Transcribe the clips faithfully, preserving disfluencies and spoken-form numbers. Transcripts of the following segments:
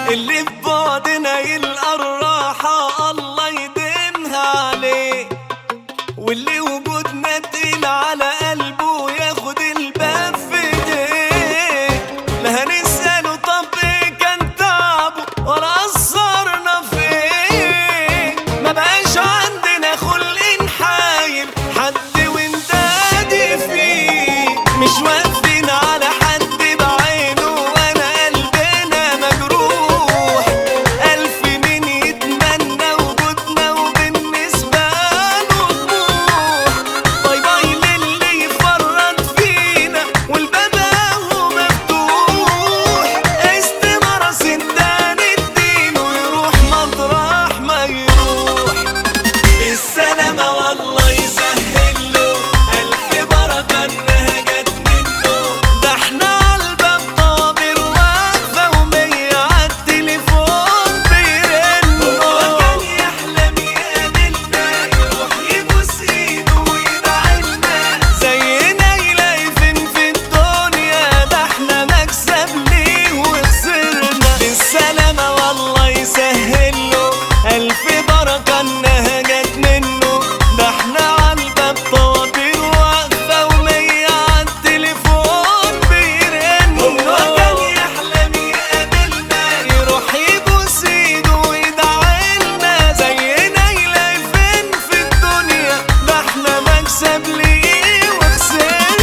اللي في بعدنا يلقى الراحة الله يديمها عليه، واللي وجودنا تقيل على قلبه ياخد الباب في ايديه. لا هنسأله طب ايه كان تعبه ولا قصرنا في ايه، ما بقاش عندنا خلق نحايل حد وندادي فيه، مش واقفين على حد بعينه وانا قلبنا مجروح. الف مين يتمنى وجودنا وبالنسبة له طموح. باي باي للي يفرط فينا والباب اهو مفتوح. استمارة سندان الدين ويروح مطرح ما يروح. السلامة والله يسهل له، ألف بركة إنها جت منه. ده احنا عالباب طابر واقفة ومية عالتليفون بيرنوا. هو كان يحلم يقابلنا يروح يبوس ايده ويدعيلنا، زينا يلاقي فين في الدنيا. ده احنا مكسب ليه وخسرنا. السلامة والله يسهل له، ألف بركة إنها جت منه. ده احنا عالباب طوابير واقفة ومية عالتليفون بيرنوا. هو كان يحلم يقابلنا يروح يبوس ايده ويدعيلنا، زينا يلاقي فين في الدنيا. ده احنا مكسب ليه وخسرنا.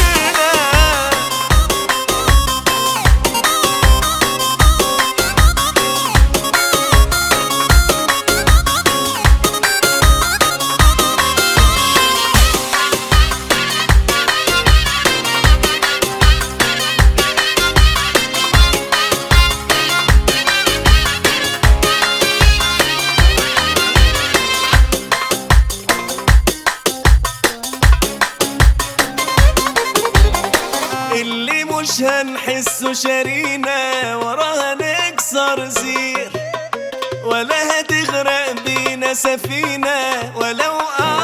اللي مش هنحسه شارينا وراها نكسر زير، ولا هتغرق بينا سفينة ولو